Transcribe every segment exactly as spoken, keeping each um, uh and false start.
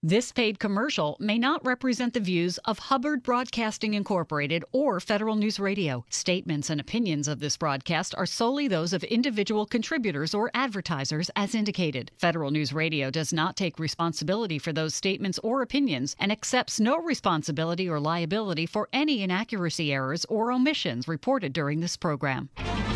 This paid commercial may not represent the views of Hubbard Broadcasting Incorporated or Federal News Radio. Statements and opinions of this broadcast are solely those of individual contributors or advertisers as indicated. Federal News Radio does not take responsibility for those statements or opinions and accepts no responsibility or liability for any inaccuracy, errors, or omissions reported during this program.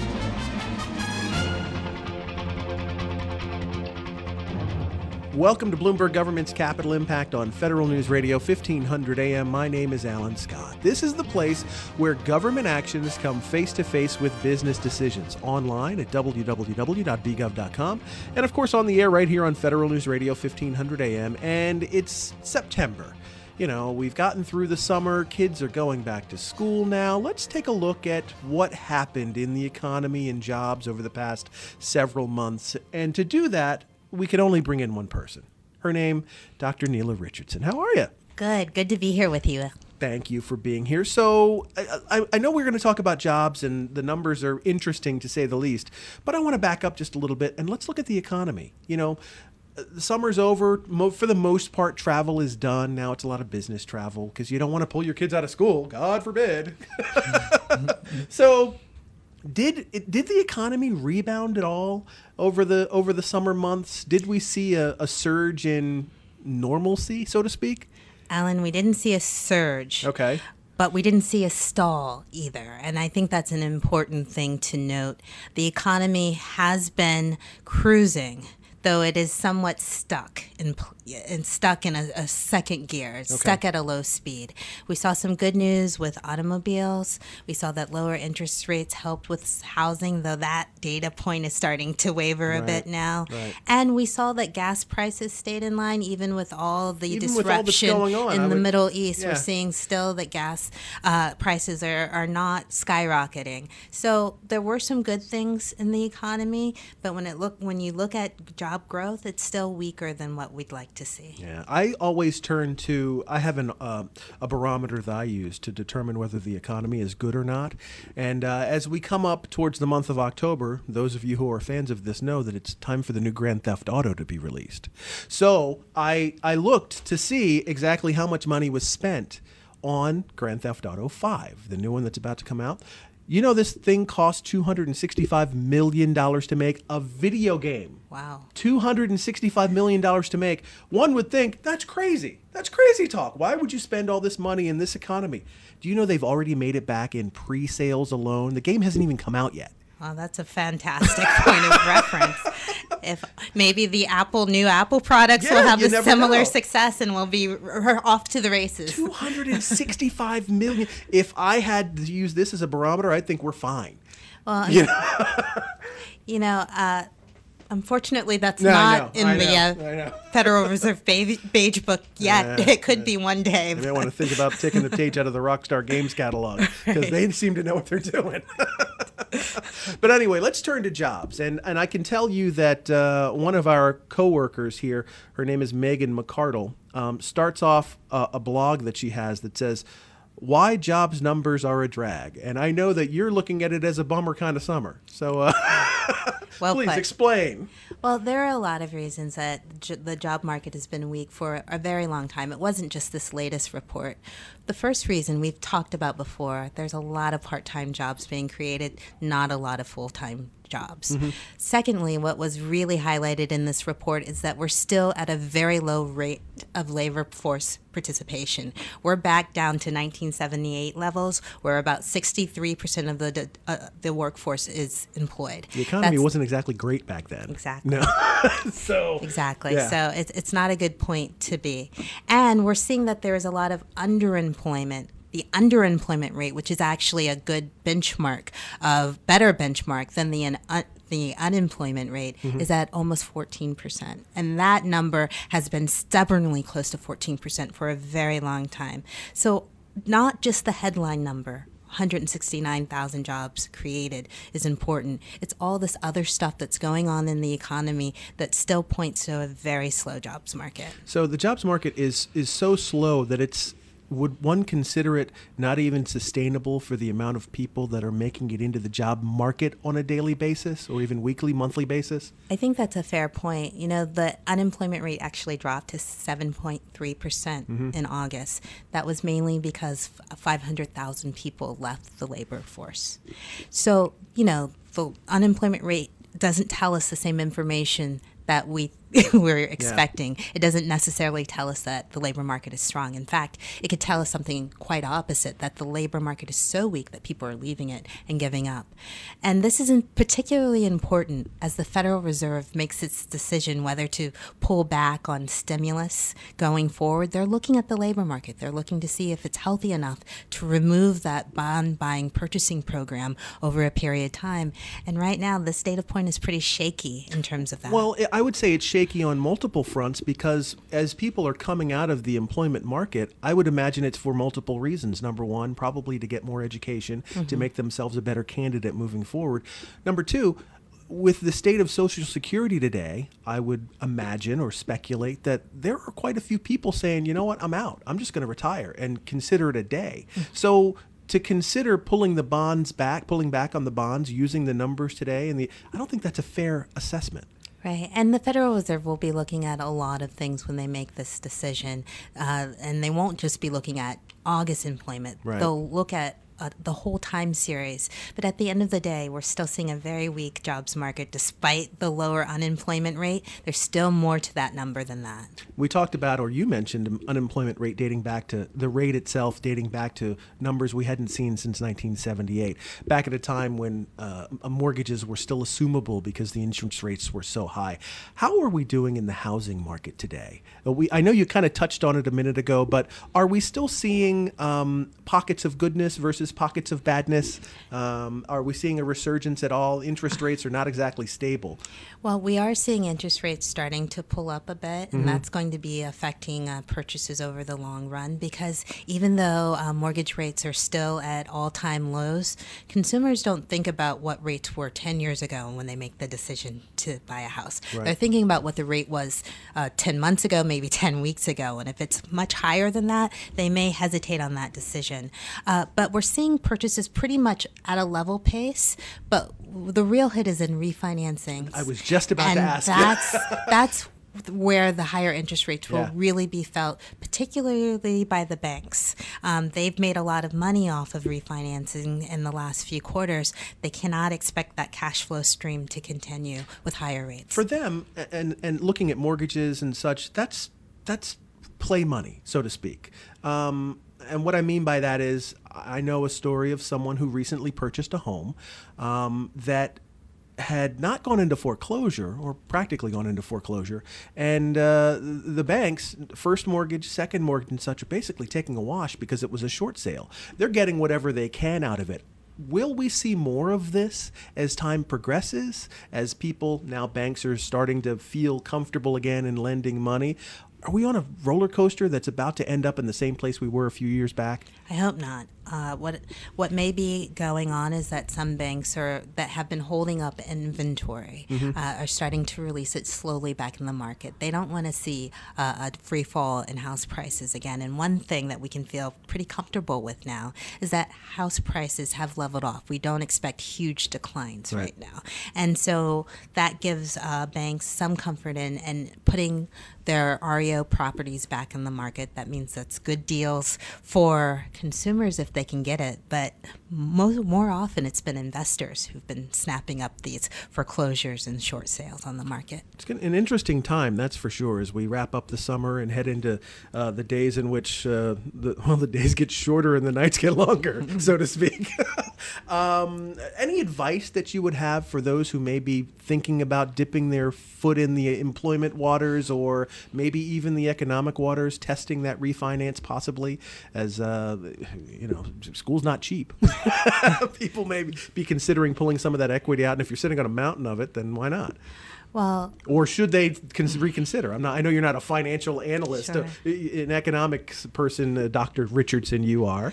Welcome to Bloomberg Government's Capital Impact on Federal News Radio, fifteen hundred A M. My name is Alan Scott. This is the place where government actions come face-to-face with business decisions. Online at w w w dot b gov dot com. And, of course, on the air right here on Federal News Radio, fifteen hundred A M. And it's September. You know, we've gotten through the summer. Kids are going back to school now. Let's take a look at what happened in the economy and jobs over the past several months. And to do that, we could only bring in one person. Her name, Doctor Neela Richardson. How are you? Good. Good to be here with you. Thank you for being here. So I, I, I know we're going to talk about jobs, and the numbers are interesting to say the least, but I want to back up just a little bit, and let's look at the economy. You know, the summer's over. Mo- for the most part, travel is done. Now it's a lot of business travel because you don't want to pull your kids out of school. God forbid. So Did it, did the economy rebound at all over the over the summer months? Did we see a, a surge in normalcy, so to speak? Alan, we didn't see a surge. Okay. But we didn't see a stall either. And I think that's an important thing to note. The economy has been cruising, though it is somewhat stuck in, in stuck in a, a second gear. It's okay. Stuck at a low speed. We saw some good news with automobiles. We saw that lower interest rates helped with housing, though that data point is starting to waver right. a bit now. Right. And we saw that gas prices stayed in line, even with all the even disruption all on, in I the would, Middle East. Yeah. We're seeing still that gas uh, prices are, are not skyrocketing. So there were some good things in the economy, but when it look when you look at job growth, it's still weaker than what we'd like to see. Yeah, I always turn to, I have an, uh, a barometer that I use to determine whether the economy is good or not. And uh, as we come up towards the month of October, those of you who are fans of this know that it's time for the new Grand Theft Auto to be released. So I, I looked to see exactly how much money was spent on Grand Theft Auto five, the new one that's about to come out. You know, this thing cost two hundred sixty-five million dollars to make, a video game. Wow. two hundred sixty-five million dollars to make. One would think, that's crazy. That's crazy talk. Why would you spend all this money in this economy? Do you know they've already made it back in pre-sales alone? The game hasn't even come out yet. Well, that's a fantastic point of reference. If maybe the Apple new Apple products Yeah, will have you a never similar know. success and we'll be r- off to the races. two hundred sixty-five million. If I had to use this as a barometer, I think we're fine. Well, You know? you know, uh, unfortunately, that's No, I not know, in I the know, uh, I know. Federal Reserve beige, beige book yet. Yeah, It could yeah. be one day. Maybe I want to think about taking the page out of the Rockstar Games catalog because they seem to know what they're doing. But anyway, let's turn to jobs. And and I can tell you that uh, one of our coworkers here, her name is Megan McCardle, um, starts off a, a blog that she has that says, why jobs numbers are a drag. And I know that you're looking at it as a bummer kind of summer. So uh, Well please put. explain. Well, there are a lot of reasons that j- the job market has been weak for a very long time. It wasn't just this latest report. The first reason we've talked about before, there's a lot of part-time jobs being created, not a lot of full-time jobs. Mm-hmm. Secondly, what was really highlighted in this report is that we're still at a very low rate of labor force participation. We're back down to nineteen seventy-eight levels, where about sixty-three percent of the uh, the workforce is employed. The economy That's- wasn't exactly great back then. Exactly. No. so Exactly. Yeah. So it's it's not a good point to be. And we're seeing that there is a lot of underemployment. The underemployment rate, which is actually a good benchmark, of better benchmark than the un, the unemployment rate, Mm-hmm. is at almost fourteen percent. And that number has been stubbornly close to fourteen percent for a very long time. So not just the headline number, one hundred sixty-nine thousand jobs created, is important. It's all this other stuff that's going on in the economy that still points to a very slow jobs market. So the jobs market is is so slow that it's would one consider it not even sustainable for the amount of people that are making it into the job market on a daily basis or even weekly, monthly basis? I think that's a fair point. You know, the unemployment rate actually dropped to seven point three percent mm-hmm. in August. That was mainly because five hundred thousand people left the labor force. So, you know, the unemployment rate doesn't tell us the same information that we we're expecting. Yeah. It doesn't necessarily tell us that the labor market is strong. In fact, it could tell us something quite opposite, that the labor market is so weak that people are leaving it and giving up. And this is particularly important as the Federal Reserve makes its decision whether to pull back on stimulus going forward. They're looking at the labor market. They're looking to see if it's healthy enough to remove that bond buying purchasing program over a period of time. And right now, this data point is pretty shaky in terms of that. Well, I would say it's shaky on multiple fronts because as people are coming out of the employment market, I would imagine it's for multiple reasons. Number one, probably to get more education, mm-hmm. to make themselves a better candidate moving forward. Number two, with the state of Social Security today, I would imagine or speculate that there are quite a few people saying, you know what, I'm out. I'm just going to retire and consider it a day. Mm-hmm. So to consider pulling the bonds back, pulling back on the bonds, using the numbers today, and the I don't think that's a fair assessment. Right. And the Federal Reserve will be looking at a lot of things when they make this decision. Uh, and they won't just be looking at August employment. Right. They'll look at Uh, the whole time series. But at the end of the day, we're still seeing a very weak jobs market. Despite the lower unemployment rate, there's still more to that number than that. We talked about, or you mentioned, unemployment rate dating back to the rate itself, dating back to numbers we hadn't seen since nineteen seventy-eight, back at a time when uh, mortgages were still assumable because the interest rates were so high. How are we doing in the housing market today? We, I know you kind of touched on it a minute ago, but are we still seeing um, pockets of goodness versus pockets of badness? Um, are we seeing a resurgence at all? Interest rates are not exactly stable. Well, we are seeing interest rates starting to pull up a bit, and mm-hmm. that's going to be affecting uh, purchases over the long run because even though uh, mortgage rates are still at all-time lows, consumers don't think about what rates were ten years ago when they make the decision to buy a house. Right. They're thinking about what the rate was uh, ten months ago, maybe ten weeks ago, and if it's much higher than that, they may hesitate on that decision. Uh, but we're seeing purchases pretty much at a level pace, but the real hit is in refinancing. I was just about and to ask. That's that's where the higher interest rates will yeah. really be felt, particularly by the banks. Um, they've made a lot of money off of refinancing in the last few quarters. They cannot expect that cash flow stream to continue with higher rates. For them, and and looking at mortgages and such, that's that's play money, so to speak. Um, And what I mean by that is I know a story of someone who recently purchased a home um, that had not gone into foreclosure or practically gone into foreclosure. And uh, the banks, first mortgage, second mortgage and such, are basically taking a wash because it was a short sale. They're getting whatever they can out of it. Will we see more of this as time progresses, as people, now banks are starting to feel comfortable again in lending money? Are we on a roller coaster that's about to end up in the same place we were a few years back? I hope not. Uh, what what may be going on is that some banks are that have been holding up inventory mm-hmm. uh, are starting to release it slowly back in the market. They don't want to see uh, a free fall in house prices again. And one thing that we can feel pretty comfortable with now is that house prices have leveled off. We don't expect huge declines right, right now. And so that gives uh, banks some comfort in, in putting their R E O properties back in the market. That means that's good deals for consumers if they can get it, but most, more often it's been investors who've been snapping up these foreclosures and short sales on the market. It's an interesting time, that's for sure, as we wrap up the summer and head into uh, the days in which uh, the, well, the days get shorter and the nights get longer, so to speak. um, any advice that you would have for those who may be thinking about dipping their foot in the employment waters or maybe even the economic waters, testing that refinance possibly, as, uh, you know, school's not cheap. People may be considering pulling some of that equity out, and if you're sitting on a mountain of it, then why not? Well, or should they cons- reconsider? I'm not. I know you're not a financial analyst, Sure. uh, an economics person, uh, Doctor Richardson. You are.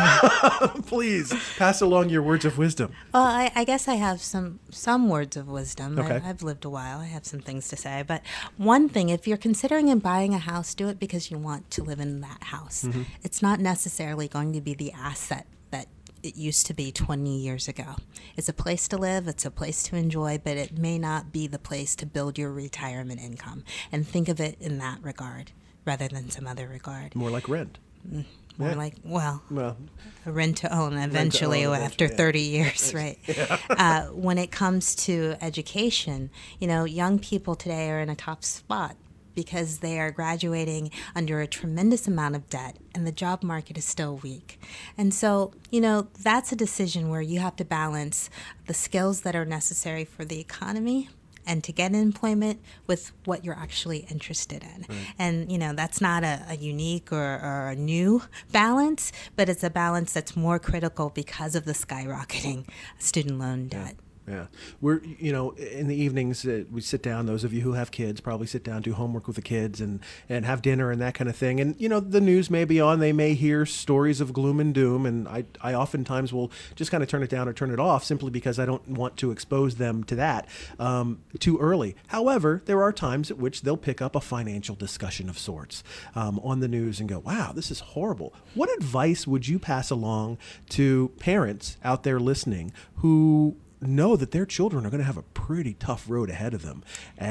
Please pass along your words of wisdom. Well, I, I guess I have some some words of wisdom. Okay. I, I've lived a while. I have some things to say. But one thing, if you're considering in buying a house, do it because you want to live in that house. Mm-hmm. It's not necessarily going to be the asset that it used to be twenty years ago. It's a place to live, it's a place to enjoy, but it may not be the place to build your retirement income. And think of it in that regard rather than some other regard. More like rent. More Yeah. like, well, Well, a rent to own eventually own after eventually, yeah. thirty years, right? uh, when it comes to education, you know, young people today are in a tough spot because they are graduating under a tremendous amount of debt and the job market is still weak. And so, you know, that's a decision where you have to balance the skills that are necessary for the economy and to get employment with what you're actually interested in. Right. And, you know, that's not a, a unique or, or a new balance, but it's a balance that's more critical because of the skyrocketing student loan debt. Yeah, we're, you know, in the evenings, uh, we sit down, those of you who have kids probably sit down, do homework with the kids and, and have dinner and that kind of thing. And, you know, the news may be on, they may hear stories of gloom and doom. And I, I oftentimes will just kind of turn it down or turn it off simply because I don't want to expose them to that um, too early. However, there are times at which they'll pick up a financial discussion of sorts um, on the news and go, wow, this is horrible. What advice would you pass along to parents out there listening who know that their children are going to have a pretty tough road ahead of them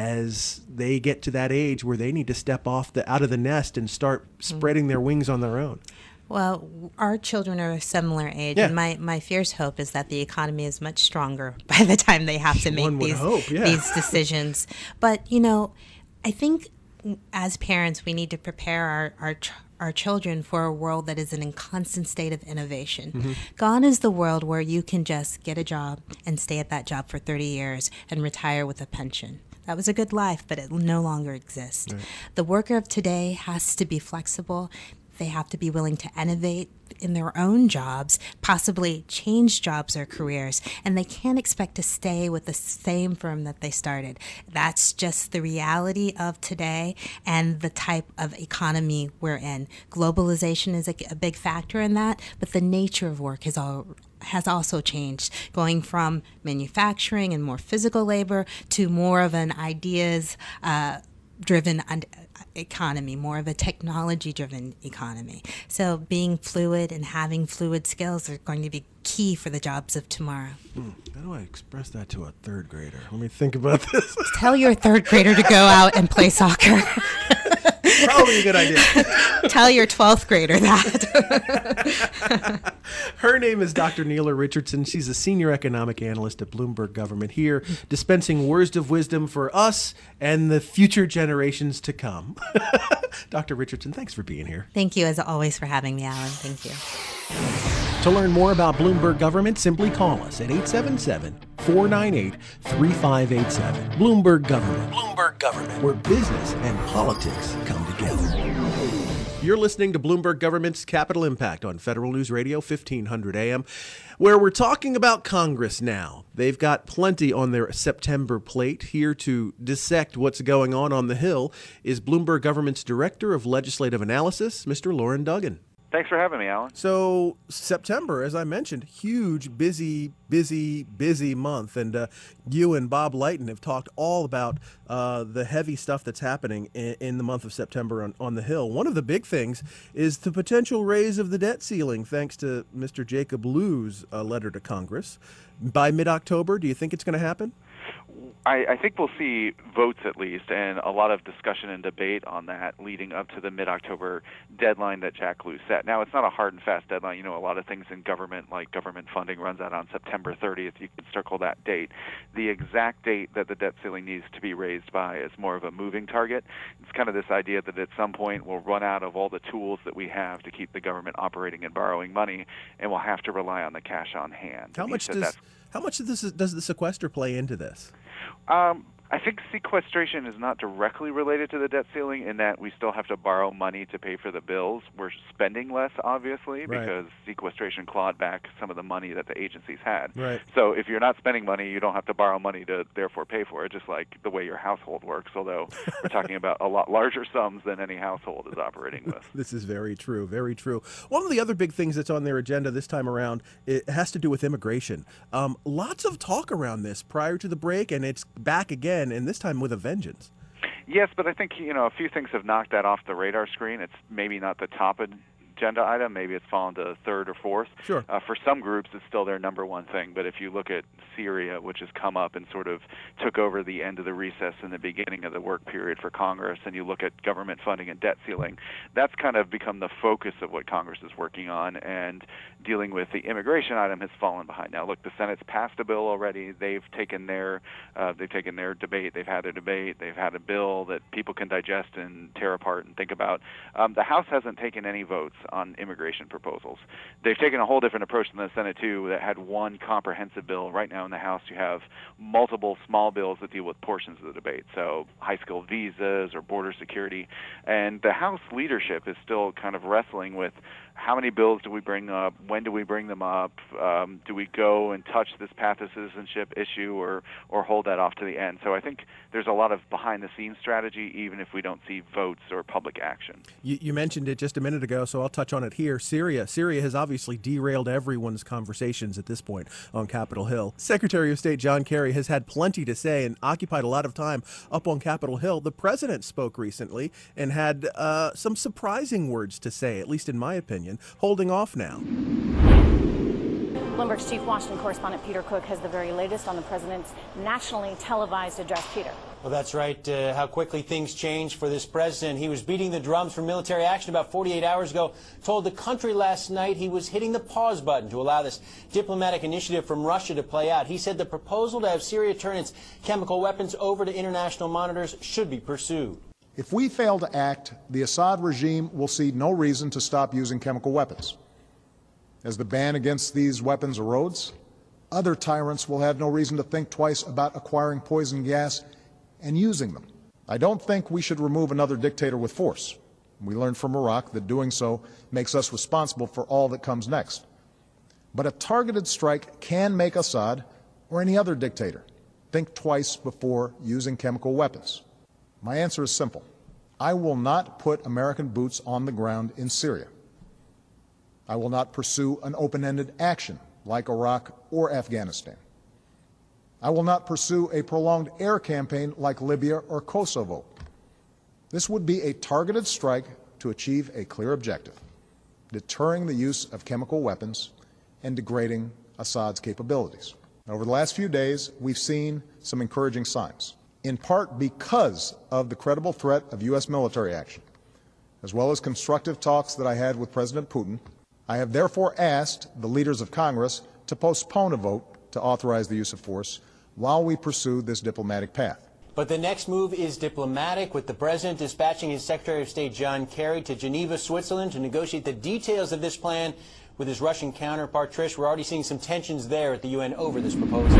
as they get to that age where they need to step off the out of the nest and start spreading their wings on their own? Well, our children are a similar age, Yeah. and my, my fierce hope is that the economy is much stronger by the time they have to make One would these hope, yeah. these decisions. But, you know, I think as parents, we need to prepare our, our ch- our children for a world that is in a constant state of innovation. Mm-hmm. Gone is the world where you can just get a job and stay at that job for thirty years and retire with a pension. That was a good life, but it no longer exists. Right. The worker of today has to be flexible. They have to be willing to innovate in their own jobs, possibly change jobs or careers, and they can't expect to stay with the same firm that they started. That's just the reality of today and the type of economy we're in. Globalization is a, a big factor in that, but the nature of work is all has also changed, going from manufacturing and more physical labor to more of an ideas uh, driven and economy, more of a technology-driven economy. So being fluid and having fluid skills are going to be key for the jobs of tomorrow. Hmm. How do I express that to a third grader? Let me think about this. Tell your third grader to go out and play soccer. Probably a good idea. Tell your twelfth grader that. Her name is Doctor Neela Richardson. She's a senior economic analyst at Bloomberg Government here, dispensing words of wisdom for us and the future generations to come. Doctor Richardson, thanks for being here. Thank you, as always, for having me, Alan. Thank you. To learn more about Bloomberg Government, simply call us at eight seven seven, four nine eight, three five eight seven. Bloomberg Government. Bloomberg Government, where business and politics come together. You're listening to Bloomberg Government's Capital Impact on Federal News Radio, fifteen hundred A M, where we're talking about Congress now. They've got plenty on their September plate. Here to dissect what's going on on the Hill is Bloomberg Government's Director of Legislative Analysis, Mister Loren Duggan. Thanks for having me, Alan. So September, as I mentioned, huge, busy, busy, busy month. And uh, you and Bob Lighton have talked all about uh, the heavy stuff that's happening in, in the month of September on, on the Hill. One of the big things is the potential raise of the debt ceiling, thanks to Mister Jacob Lew's uh, letter to Congress. By mid-October, do you think it's going to happen? I, I think we'll see votes at least, and a lot of discussion and debate on that leading up to the mid-October deadline that Jack Lew set. Now, it's not a hard and fast deadline. You know, a lot of things in government, like government funding, runs out on September thirtieth. You can circle that date. The exact date that the debt ceiling needs to be raised by is more of a moving target. It's kind of this idea that at some point we'll run out of all the tools that we have to keep the government operating and borrowing money, and we'll have to rely on the cash on hand. How And he much said does that's how much of this is, does the sequester play into this? Um, I think sequestration is not directly related to the debt ceiling in that we still have to borrow money to pay for the bills. We're spending less, obviously, Right. because sequestration clawed back some of the money that the agencies had. Right. So if you're not spending money, you don't have to borrow money to therefore pay for it, just like the way your household works, although we're talking about a lot larger sums than any household is operating with. This is very true, very true. One of the other big things that's on their agenda this time around, it has to do with immigration. Um, lots of talk around this prior to the break, and it's back again, and this time with a vengeance. Yes, but I think, you know, a few things have knocked that off the radar screen. It's maybe not the top agenda item. Maybe it's fallen to third or fourth. Sure. Uh, for some groups, it's still their number one thing. But if you look at Syria, which has come up and sort of took over the end of the recess and the beginning of the work period for Congress, and you look at government funding and debt ceiling, that's kind of become the focus of what Congress is working on. And dealing with the immigration item has fallen behind. Now, look, the Senate's passed a bill already. They've taken their uh, they've taken their debate. They've had a debate. They've had a bill that people can digest and tear apart and think about. Um, the House hasn't taken any votes on immigration proposals. They've taken a whole different approach than the Senate, too, that had one comprehensive bill. Right now in the House, you have multiple small bills that deal with portions of the debate, so high-skilled visas or border security. And the House leadership is still kind of wrestling with how many bills do we bring up, when do we bring them up, um, do we go and touch this path to citizenship issue or, or hold that off to the end. So I think there's a lot of behind-the-scenes strategy, even if we don't see votes or public action. You, you mentioned it just a minute ago, so I'll touch on it here. Syria. Syria has obviously derailed everyone's conversations at this point on Capitol Hill. Secretary of State John Kerry has had plenty to say and occupied a lot of time up on Capitol Hill. The president spoke recently and had uh, some surprising words to say, at least in my opinion, holding off now. Bloomberg's chief Washington correspondent Peter Cook has the very latest on the president's nationally televised address. Peter. Well, that's right. Uh, how quickly things change for this president. He was beating the drums for military action about forty-eight hours ago. Told the country last night he was hitting the pause button to allow this diplomatic initiative from Russia to play out. He said the proposal to have Syria turn its chemical weapons over to international monitors should be pursued. If we fail to act, the Assad regime will see no reason to stop using chemical weapons. As the ban against these weapons erodes, other tyrants will have no reason to think twice about acquiring poison gas and using them. I don't think we should remove another dictator with force. We learned from Iraq that doing so makes us responsible for all that comes next. But a targeted strike can make Assad or any other dictator think twice before using chemical weapons. My answer is simple. I will not put American boots on the ground in Syria. I will not pursue an open-ended action like Iraq or Afghanistan. I will not pursue a prolonged air campaign like Libya or Kosovo. This would be a targeted strike to achieve a clear objective, deterring the use of chemical weapons and degrading Assad's capabilities. Over the last few days, we've seen some encouraging signs, in part because of the credible threat of U S military action, as well as constructive talks that I had with President Putin. I have therefore asked the leaders of Congress to postpone a vote to authorize the use of force while we pursue this diplomatic path. But the next move is diplomatic, with the president dispatching his Secretary of State John Kerry to Geneva, Switzerland, to negotiate the details of this plan with his Russian counterpart. Trish, we're already seeing some tensions there at the U N over this proposal.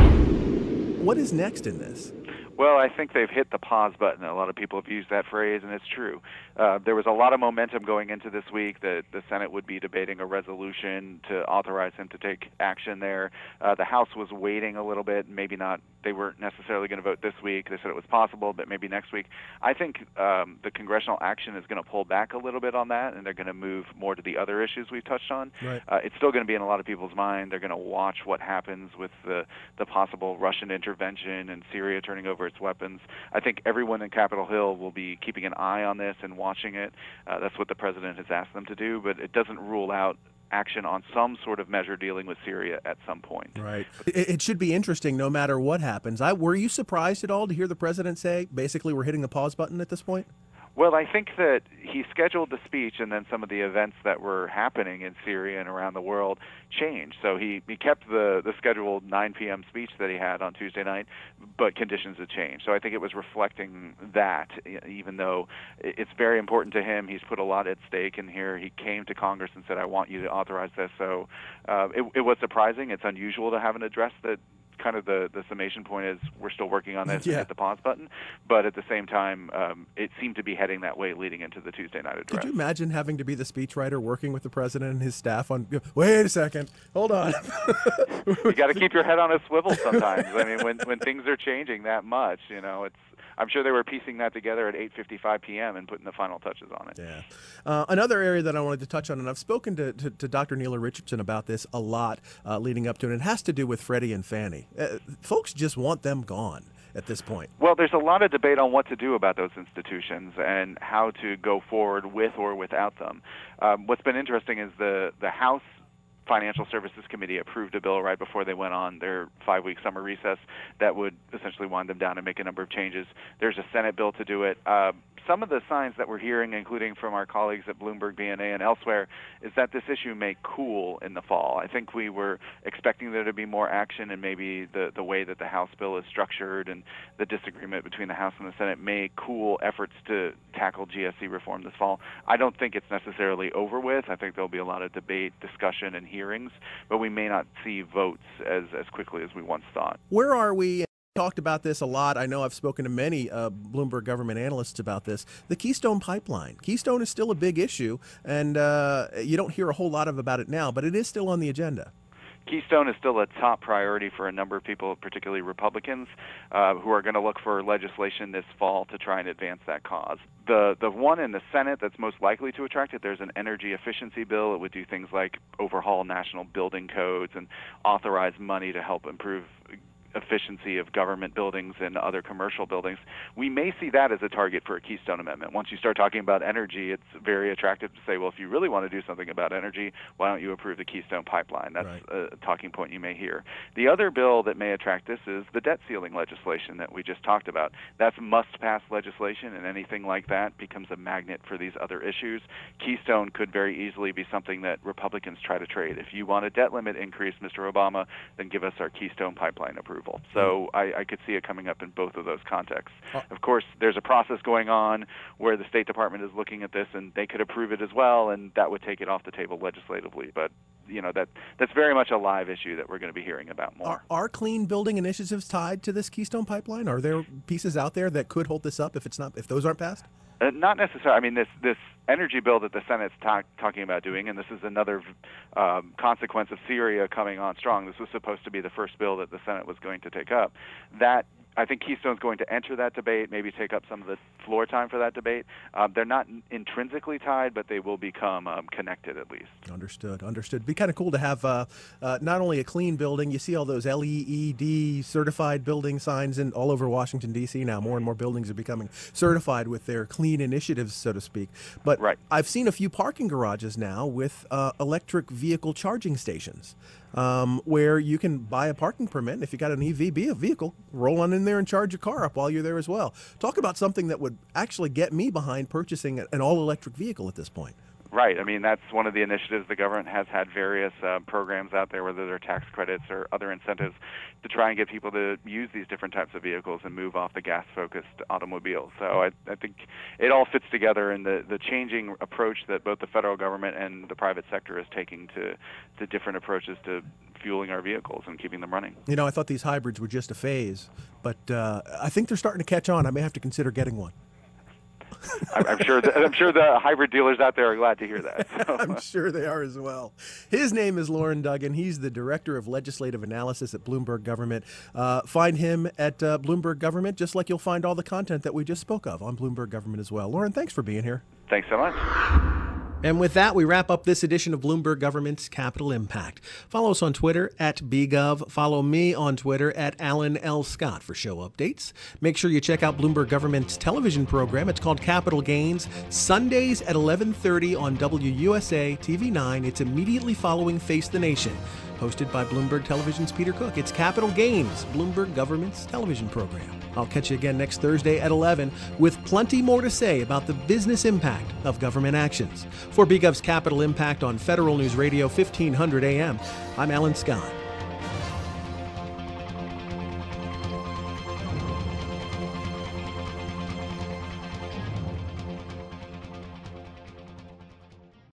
What is next in this? Well, I think they've hit the pause button. A lot of people have used that phrase, and it's true. Uh, there was a lot of momentum going into this week that the Senate would be debating a resolution to authorize him to take action there. Uh, the House was waiting a little bit, maybe not. They weren't necessarily going to vote this week. They said it was possible, but maybe next week. I think um, the congressional action is going to pull back a little bit on that, and they're going to move more to the other issues we've touched on. Right. Uh, it's still going to be in a lot of people's mind. They're going to watch what happens with the, the possible Russian intervention and Syria turning over its weapons. I think everyone in Capitol Hill will be keeping an eye on this and watching it. Uh, that's what the president has asked them to do, but it doesn't rule out action on some sort of measure dealing with Syria at some point. Right. It, it should be interesting no matter what happens. I, were you surprised at all to hear the president say, basically, we're hitting the pause button at this point? Well, I think that he scheduled the speech, and then some of the events that were happening in Syria and around the world changed. So he, he kept the, the scheduled nine p.m. speech that he had on Tuesday night, but conditions had changed. So I think it was reflecting that, even though it's very important to him. He's put a lot at stake in here. He came to Congress and said, I want you to authorize this. So uh, it, it was surprising. It's unusual to have an address that kind of the, the summation point is we're still working on this yeah. and hit the pause button. But at the same time, um, it seemed to be heading that way leading into the Tuesday night address. Could you imagine having to be the speechwriter working with the president and his staff on, wait a second, hold on. You got to keep your head on a swivel sometimes. I mean, when, when things are changing that much, you know, it's, I'm sure they were piecing that together at eight fifty-five p.m. and putting the final touches on it. Yeah. Uh, another area that I wanted to touch on, and I've spoken to, to, to Doctor Neela Richardson about this a lot uh, leading up to it, and it has to do with Freddie and Fannie. Uh, folks just want them gone at this point. Well, there's a lot of debate on what to do about those institutions and how to go forward with or without them. Um, what's been interesting is the, the House Financial Services Committee approved a bill right before they went on their five-week summer recess that would essentially wind them down and make a number of changes. There's a Senate bill to do it. Uh, some of the signs that we're hearing, including from our colleagues at Bloomberg, B N A, and elsewhere, is that this issue may cool in the fall. I think we were expecting there to be more action, and maybe the, the way that the House bill is structured and the disagreement between the House and the Senate may cool efforts to tackle G S C reform this fall. I don't think it's necessarily over with. I think there'll be a lot of debate, discussion, and hearings, but we may not see votes as, as quickly as we once thought. Where are we? Talked about this a lot. I know I've spoken to many uh, Bloomberg government analysts about this. The Keystone Pipeline. Keystone is still a big issue, and uh, you don't hear a whole lot of about it now, but it is still on the agenda. Keystone is still a top priority for a number of people, particularly Republicans, uh, who are going to look for legislation this fall to try and advance that cause. The the one in the Senate that's most likely to attract it, there's an energy efficiency bill. It would do things like overhaul national building codes and authorize money to help improve efficiency of government buildings and other commercial buildings. We may see that as a target for a Keystone Amendment. Once you start talking about energy, it's very attractive to say, well, if you really want to do something about energy, why don't you approve the Keystone Pipeline? That's right. A talking point you may hear. The other bill that may attract this is the debt ceiling legislation that we just talked about. That's must-pass legislation, and anything like that becomes a magnet for these other issues. Keystone could very easily be something that Republicans try to trade. If you want a debt limit increase, Mister Obama, then give us our Keystone Pipeline approval. So I, I could see it coming up in both of those contexts. Of course, there's a process going on where the State Department is looking at this, and they could approve it as well, and that would take it off the table legislatively. But you know that that's very much a live issue that we're going to be hearing about more. Are, are clean building initiatives tied to this Keystone Pipeline? Are there pieces out there that could hold this up if it's not if those aren't passed? Uh, not necessarily. I mean, this this energy bill that the Senate's talk, talking about doing, and this is another um, consequence of Syria coming on strong. This was supposed to be the first bill that the Senate was going to take up. That I think Keystone's going to enter that debate, maybe take up some of the floor time for that debate. Um, they're not intrinsically tied, but they will become um, connected at least. Understood, understood. It'd be kind of cool to have uh, uh, not only a clean building, you see all those L E E D certified building signs in all over Washington, D C now. More and more buildings are becoming certified with their clean initiatives, so to speak. But right. I've seen a few parking garages now with uh, electric vehicle charging stations. Um, where you can buy a parking permit, and if you got an E V vehicle, roll on in there and charge your car up while you're there as well. Talk about something that would actually get me behind purchasing an all-electric vehicle at this point. Right. I mean, that's one of the initiatives. The government has had various uh, programs out there, whether they're tax credits or other incentives, to try and get people to use these different types of vehicles and move off the gas-focused automobiles. So I, I think it all fits together in the, the changing approach that both the federal government and the private sector is taking to, to different approaches to fueling our vehicles and keeping them running. You know, I thought these hybrids were just a phase, but uh, I think they're starting to catch on. I may have to consider getting one. I'm sure. The, I'm sure the hybrid dealers out there are glad to hear that. So. I'm sure they are as well. His name is Loren Duggan. He's the Director of Legislative Analysis at Bloomberg Government. Uh, find him at uh, Bloomberg Government, just like you'll find all the content that we just spoke of on Bloomberg Government as well. Loren, thanks for being here. Thanks so much. And with that, we wrap up this edition of Bloomberg Government's Capital Impact. Follow us on Twitter at B Gov. Follow me on Twitter at Alan L. Scott for show updates. Make sure you check out Bloomberg Government's television program. It's called Capital Gains, Sundays at eleven thirty on W U S A T V nine. It's immediately following Face the Nation, hosted by Bloomberg Television's Peter Cook. It's Capital Gains, Bloomberg Government's television program. I'll catch you again next Thursday at eleven with plenty more to say about the business impact of government actions. For B Gov's Capital Impact on Federal News Radio fifteen hundred A M, I'm Alan Scott.